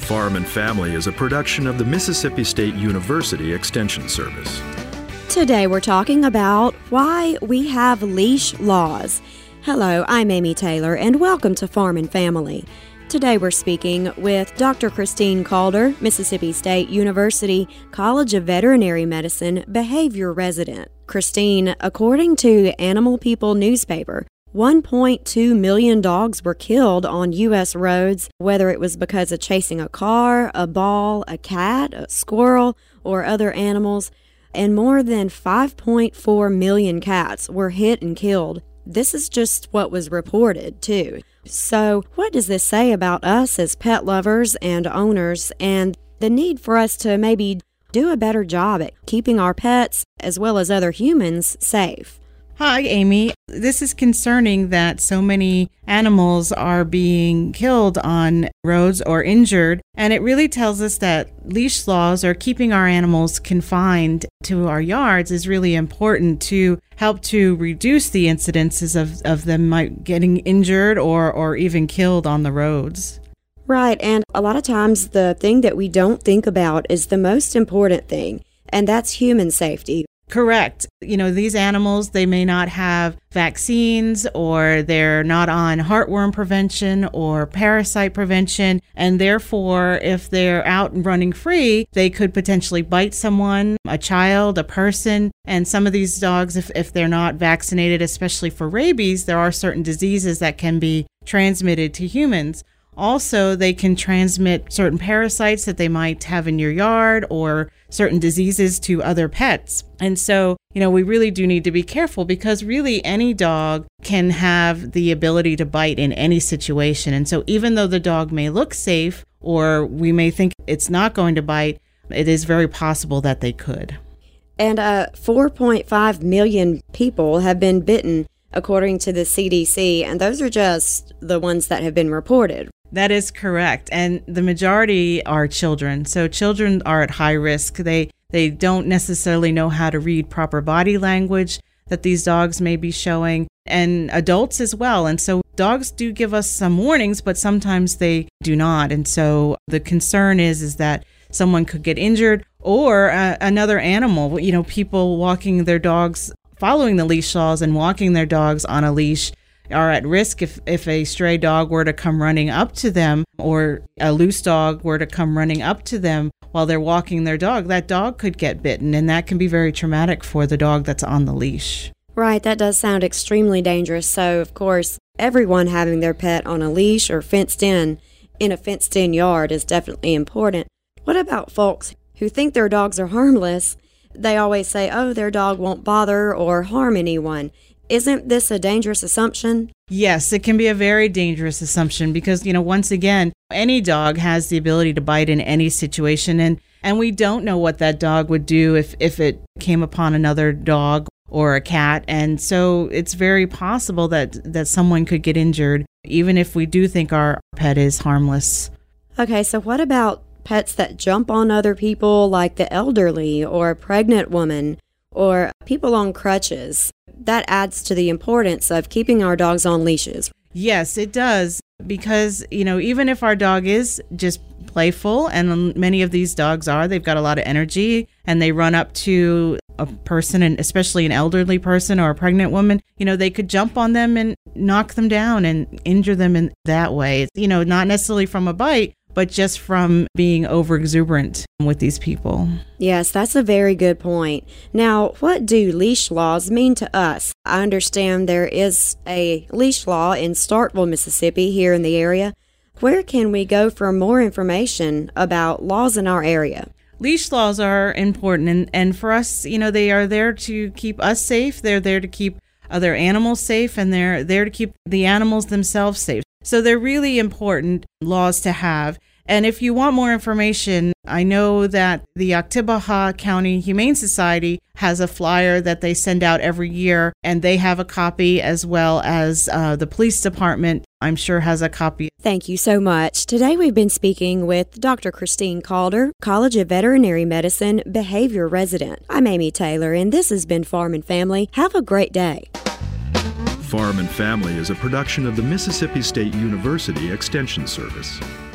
Farm and Family is a production of the Mississippi State University Extension Service. Today we're talking about why we have leash laws. Hello, I'm Amy Taylor, and welcome to Farm and Family. Today we're speaking with Dr. Christine Calder, Mississippi State University College of Veterinary Medicine behavior resident. Christine, according to Animal People newspaper, 1.2 million dogs were killed on U.S. roads, whether it was because of chasing a car, a ball, a cat, a squirrel, or other animals, and more than 5.4 million cats were hit and killed. This is just what was reported, too. So, what does this say about us as pet lovers and owners, and the need for us to maybe do a better job at keeping our pets, as well as other humans, safe? Hi, Amy. This is concerning that so many animals are being killed on roads or injured, and it really tells us that leash laws or keeping our animals confined to our yards is really important to help to reduce the incidences of them getting injured or even killed on the roads. Right, and a lot of times the thing that we don't think about is the most important thing, and that's human safety. Correct. These animals, they may not have vaccines, or they're not on heartworm prevention or parasite prevention. And therefore, if they're out and running free, they could potentially bite someone, a child, a person. And some of these dogs, if they're not vaccinated, especially for rabies, there are certain diseases that can be transmitted to humans. Also, they can transmit certain parasites that they might have in your yard or certain diseases to other pets. And so, we really do need to be careful, because really any dog can have the ability to bite in any situation. And so even though the dog may look safe, or we may think it's not going to bite, it is very possible that they could. And 4.5 million people have been bitten, according to the CDC, and those are just the ones that have been reported. That is correct. And the majority are children. So children are at high risk. They don't necessarily know how to read proper body language that these dogs may be showing, and adults as well. And so dogs do give us some warnings, but sometimes they do not. And so the concern is that someone could get injured, or another animal, people walking their dogs, following the leash laws and walking their dogs on a leash, are at risk if a stray dog were to come running up to them, or a loose dog were to come running up to them while they're walking their dog. That dog could get bitten, and that can be very traumatic for the dog that's on the leash. Right, that does sound extremely dangerous. So, of course, everyone having their pet on a leash or fenced in a fenced-in yard is definitely important. What about folks who think their dogs are harmless? They always say, oh, their dog won't bother or harm anyone. Isn't this a dangerous assumption? Yes, it can be a very dangerous assumption, because, once again, any dog has the ability to bite in any situation. And we don't know what that dog would do if it came upon another dog or a cat. And so it's very possible that someone could get injured, even if we do think our pet is harmless. Okay, so what about pets that jump on other people, like the elderly or a pregnant woman or people on crutches? That adds to the importance of keeping our dogs on leashes. Yes, it does, because, even if our dog is just playful, and many of these dogs are, they've got a lot of energy, and they run up to a person, and especially an elderly person or a pregnant woman, they could jump on them and knock them down and injure them in that way. It's, not necessarily from a bite, but just from being overexuberant with these people. Yes, that's a very good point. Now, what do leash laws mean to us? I understand there is a leash law in Starkville, Mississippi, here in the area. Where can we go for more information about laws in our area? Leash laws are important, and for us, they are there to keep us safe. They're there to keep other animals safe, and they're there to keep the animals themselves safe. So they're really important laws to have. And if you want more information, I know that the Oktibbeha County Humane Society has a flyer that they send out every year, and they have a copy, as well as the police department, I'm sure, has a copy. Thank you so much. Today we've been speaking with Dr. Christine Calder, College of Veterinary Medicine behavior resident. I'm Amy Taylor, and this has been Farm and Family. Have a great day. Farm and Family is a production of the Mississippi State University Extension Service.